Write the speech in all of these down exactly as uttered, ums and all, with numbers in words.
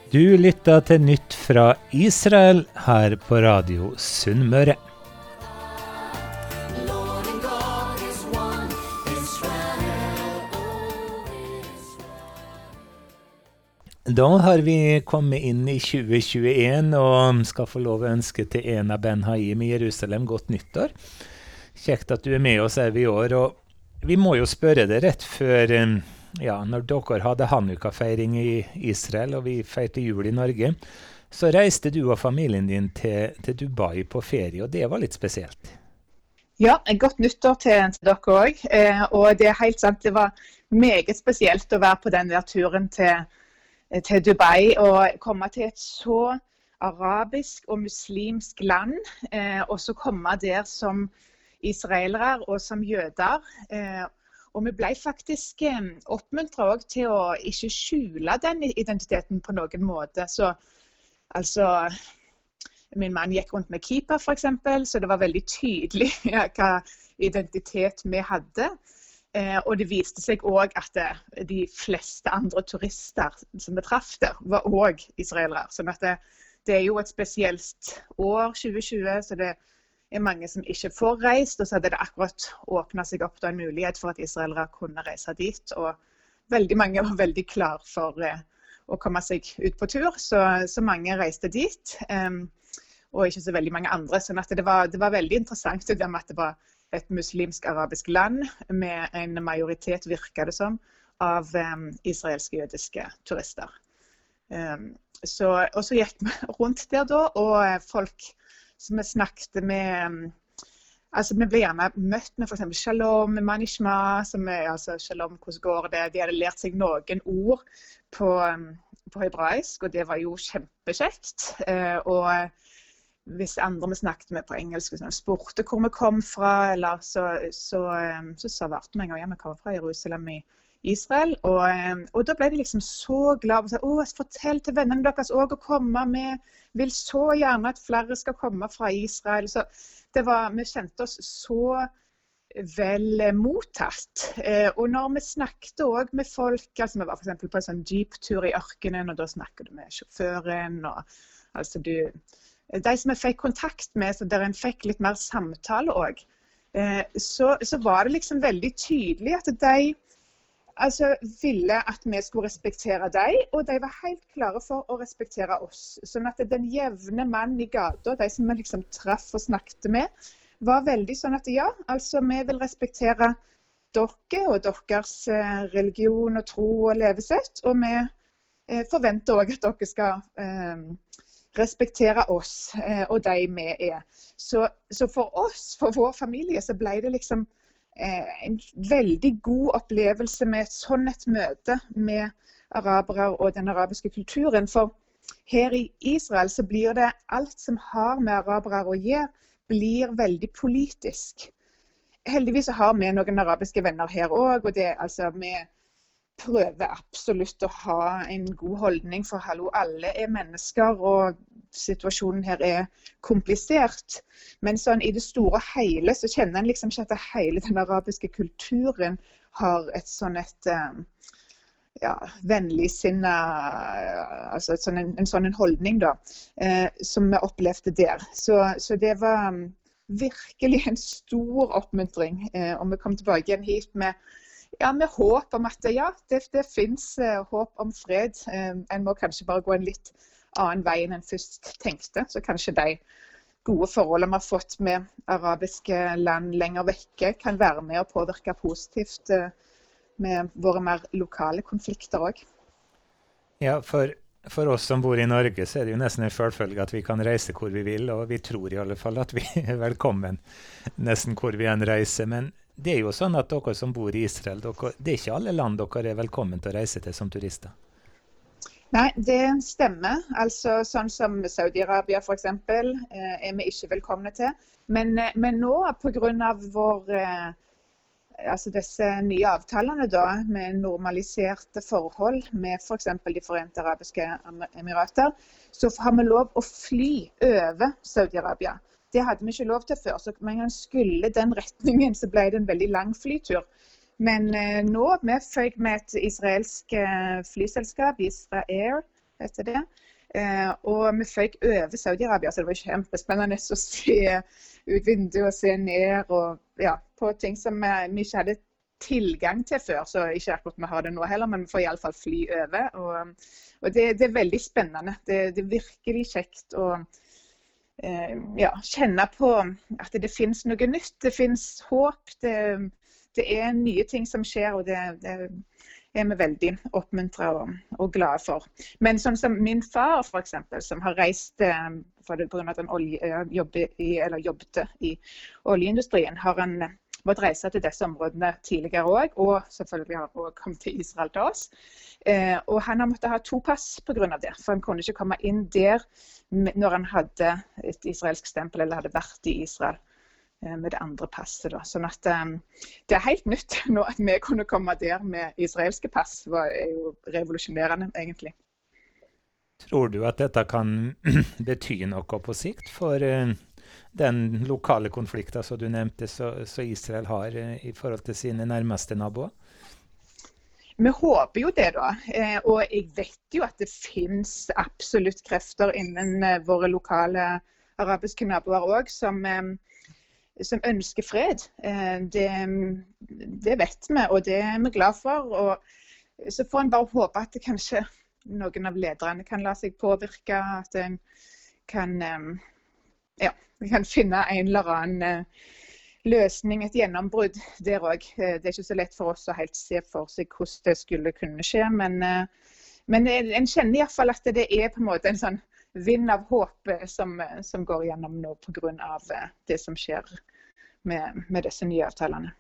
Du lytter til nytt fra Israel her på Radio Sunnmøre. Da har vi kommet inn i tjue tjueen og skal få lov å ønske til Ena Ben Haim i Jerusalem godt nyttår. Kjekt at du er med oss her i år, og vi må jo spørre deg rett før, ja, når dere hadde Hanukka-feiring i Israel og vi feirte jul i Norge, så reiste du og familien din til, til Dubai på ferie, og det var litt spesielt. Ja, en godt nyttår til, til dere også, eh, og det er helt sant, det var meget spesielt å være på den der turen til til Dubai og komme til et så arabisk og muslimsk land, eh, og så komme der som israelere og som jøder. Eh, og vi ble faktisk eh, oppmuntret også til å ikke skjule den identiteten på noen måte. Så, altså, min mann gikk rundt med kippah for eksempel, så det var veldig tydelig ja, hva identitet vi hadde. Eh, og det viste seg også at det, de fleste andre turister som vi traff der, var også israelere. Sånn at det, det er jo et spesielt år, tjue tjue, så det er mange som ikke får reist, og så hadde det akkurat åpnet seg opp da en mulighet for at israelere kunne reise dit. Og veldig mange var veldig klar for eh, å komme seg ut på tur, så, så mange reiste dit. Eh, og ikke så veldig mange andre, sånn at det var, det var veldig interessant det med at det var et muslimsk-arabisk land med en majoritet, virker det som, av um, israelsk-jødiske turister. Um, så, og så gikk vi rundt der da, og folk som vi snakket med, um, altså vi ble gjerne møtt med for eksempel shalom, manishma, som er altså shalom, hvordan går det? De hadde lært seg noen ord på, um, på hebraisk, og det var jo kjempekjekt. Uh, og hvis andre vi snakket med på engelsk, hvis de spurte hvor vi kom fra, eller så, så, så sa Vart meg, og ja, vi kommer fra Jerusalem i Israel, og, og da ble de liksom så glad og sa, å, fortell til vennene deres også å komme, vi vil så gjerne at flere skal komme fra Israel, så det var, vi kjente oss så vel mottatt, og når vi snakket også med folk, altså vi var for eksempel på en sånn jeep-tur i ørkenen, og da snakket du med sjåføren, og altså du de som jeg fikk kontakt med, så der en fikk litt mer samtale også, eh, så, så var det liksom veldig tydelig at de altså, ville at vi skulle respektere dem, og de var helt klare for å respektere oss. Sånn at den jevne mann i gata, de som vi liksom traff og snakket med, var veldig sånn at ja, altså vi vil respektere dere og deres eh, religion og tro og levesett, og vi eh, forventer også at dere skal eh, respektere oss eh, og de vi er. Så, så for oss, for vår familie, så ble det liksom eh, en veldig god opplevelse med et sånn et møte med arabere og den arabiske kulturen. For her i Israel så blir det alt som har med arabere å gjøre, blir veldig politisk. Heldigvis har vi noen arabiske venner her også, og det altså vi prøver absolutt å ha en god holdning, for hallo, alle er mennesker, og situasjonen her er komplisert. Men sånn i det store hele, så kjenner en liksom ikke at hele den arabiske kulturen har et sånn et, ja, vennlig sinne, altså et sånn, en, en sånn en holdning da, eh, som vi opplevde der. Så, så det var virkelig en stor oppmuntring, eh, og vi kom tilbake igjen hit med Ja, med håp om at ja, det, det finnes uh, håp om fred. Um, en må kanskje bare gå en litt annen vei enn en først tenkte. Så kanskje de gode forholdene vi har fått med arabiske land lenger vekke kan være med å påvirke positivt uh, med våre mer lokale konflikter også. Ja, for, for oss som bor i Norge så er det jo nesten en selvfølge at vi kan reise hvor vi vil, og vi tror i alle fall at vi er velkommen nesten hvor vi enn reiser, men det er jo sånn at dere som bor i Israel, dere, det er ikke alle land dere er velkommen til å reise til som turister. Nei, det stemmer. Altså sånn som Saudi-Arabia for eksempel, er vi ikke velkomne til. Men, men nå på grunn av vår, altså disse nye avtalene da, med normaliserte forhold med for eksempel de Forente Arabiske Emirater, så har vi lov å fly over Saudi-Arabia. Det hadde vi ikke lov til før, så når man skulle den retningen, så ble det en veldig lang flytur. Men eh, nå, vi fløy med et israelsk eh, flyselskap, Israel Air, heter det. Eh, og vi føyk over Saudi-Arabia, så det var kjempespennende å se ut vinduet og se ned og, ja, på ting som vi ikke hadde tilgang til før, så ikke akkurat vi har det nå heller, men vi får i alle fall fly over. Og, og det, det er veldig spennende. Det, det er virkelig kjekt å eh, ja, kjenne på at det, det finnes noe nytt, det finnes håp, det, det er nye ting som skjer, og det, det er vi veldig oppmuntret og, og glade for. Men sånn som min far, for eksempel, som har reist eh, for det, på grunn av at han olje, jobber i, eller jobbet i oljeindustrien, har han måttet reise til disse områdene tidligere også, og selvfølgelig har han også kommet til Israel til oss. Eh, og han har måttet ha to pass på grunn av det, for han kunne ikke komme inn der når han hadde et israelsk stempel, eller hadde vært i Israel med det andre passet. Da. Sånn at um, det er helt nytt nå at vi kunne komme der med israelske pass. Det var jo revolusjonerende, egentlig. Tror du at dette kan bety noe på sikt for uh, den lokale konflikten som du nevnte, så, så Israel har uh, i forhold til sine nærmeste naboer? Vi håper jo det da, eh, og jeg vet jo at det finnes absolutt krefter innen uh, våre lokale arabiske naboer også, som um, som ønsker fred. Det, det vet vi, og det er vi glad for. Og så får en bare håpe at det kanskje noen av lederne kan la seg påvirke, at en kan, ja, kan finne en eller annen løsning, et gjennombrudd der også. Det er ikke så lett for oss å helt se for seg hvordan det skulle kunne skje, men, men en kjenner i hvert fall at det er på en måte en sånn vind av håp som, som går gjennom nå på grunn av det som skjer med, med disse nye avtalene.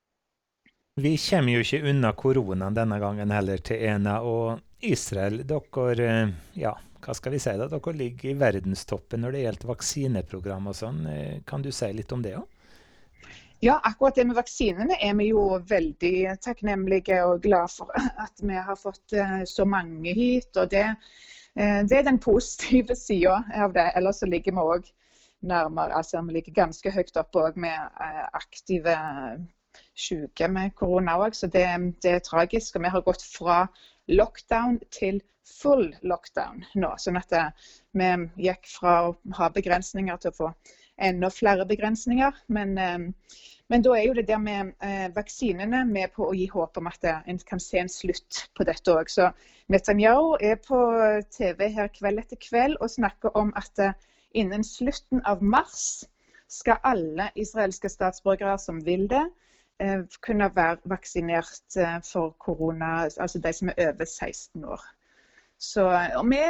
Vi kommer jo ikke unna koronaen denne gangen heller til ENA, og Israel, dere, ja, hva skal vi si da? Dere ligger i verdenstoppen når det gjelder vaksineprogram og sånn. Kan du si litt om det også? Ja, akkurat det med vaksinene er vi jo veldig takknemlige og glad for at vi har fått så mange hit, og det Det er den positive siden av det. Ellers så ligger vi også nærmere, altså vi ligger ganske høyt oppe også med aktive syke med korona også, så det, det er tragisk. Og vi har gått fra lockdown til full lockdown nå, sånn at det, vi gikk fra å ha begrensninger til å få enda flere begrensninger, men Men da er jo det der med eh, vaksinene med på å gi håp om at det, en kan se en slutt på dette også. Så Netanyahu er på T V her kveld etter kveld og snakker om at eh, innen slutten av mars skal alle israelske statsborgere som vil det, eh, kunne være vaksinert eh, for korona, altså de som er over seksten år. Så og vi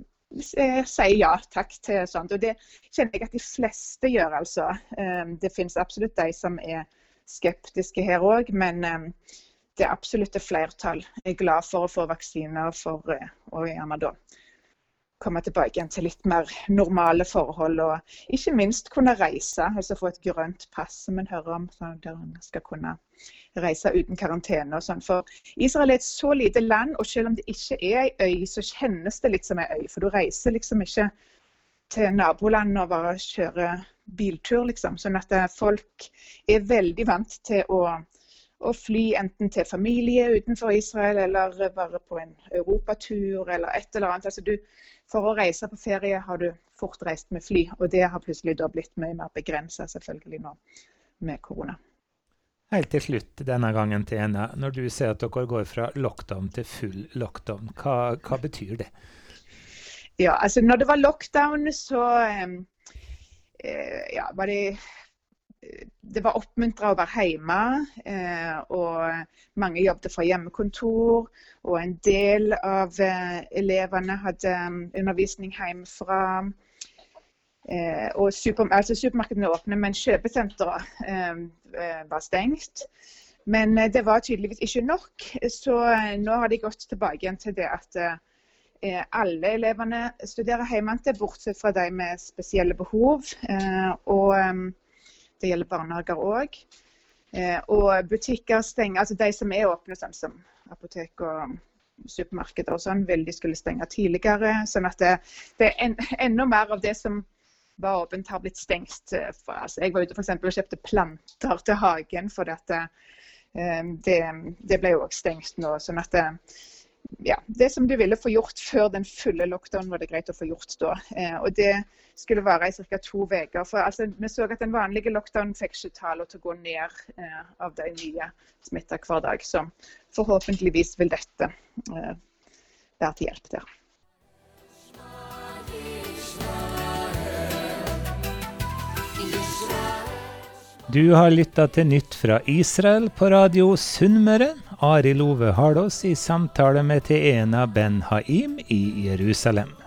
Jeg sier ja takk til sånt, og det kjenner jeg at de fleste gjør altså. Det finnes absolutt de som er skeptiske her også, men det er absolutt et flertall. Jeg er glad for å få vaksiner for å gjerne da komme tilbake igjen til litt mer normale forhold, og ikke minst kunne reise, altså få et grønt pass som en hører om, så der en skal kunne reise uten karantene og sånn. For Israel er et så lite land, og selv om det ikke er en øy, så kjennes det litt som en øy, for du reiser liksom ikke til naboland og bare kjører biltur, liksom. Sånn at folk er veldig vant til å, å fly enten til familie utenfor Israel, eller bare på en europatur, eller et eller annet. Altså du, for å reise på ferie har du fort reist med fly, og det har plutselig da blitt mye mer begrenset selvfølgelig nå med korona. Helt til slutt denne gangen til ENA, når du ser at dere går fra lockdown til full lockdown, hva, hva betyr det? Ja, altså når det var lockdown så eh, ja, var det, det var oppmuntret å være hjemme, eh, og mange jobbet fra hjemmekontor, og en del av eh, elevene hadde undervisning hjemmefra. Eh, og super, altså supermarkedene åpne, men kjøpesenteret eh, var stengt. Men eh, det var tydeligvis ikke nok, så eh, nå har de gått tilbake igjen til det at eh, alle elevene studerer hjemme, bortsett fra de med spesielle behov, eh, og eh, det gjelder barnehager også. Eh, og butikker stenger, altså de som er åpne, sånn som apotek og supermarkeder og sånn, vil de skulle stenge tidligere, sånn at det, det er en, enda mer av det som var åpent har blitt stengt. For, altså, jeg var ute for eksempel og kjøpte planter til hagen, for dette, um, det, det ble jo også stengt nå. Sånn at det, ja, det som du ville få gjort før den fulle lockdown var det greit å få gjort da. Eh, og det skulle vare i cirka to veker. For altså, vi så at den vanlige lockdown fikk ikke tallet til å gå ned eh, av de nye smittet hver dag. Så forhåpentligvis vil dette eh, være til hjelp der. Du har lyttet til Nytt fra Israel på Radio Sunnmøre. Ari Love Hardås i samtale med Teena Ben Haim i Jerusalem.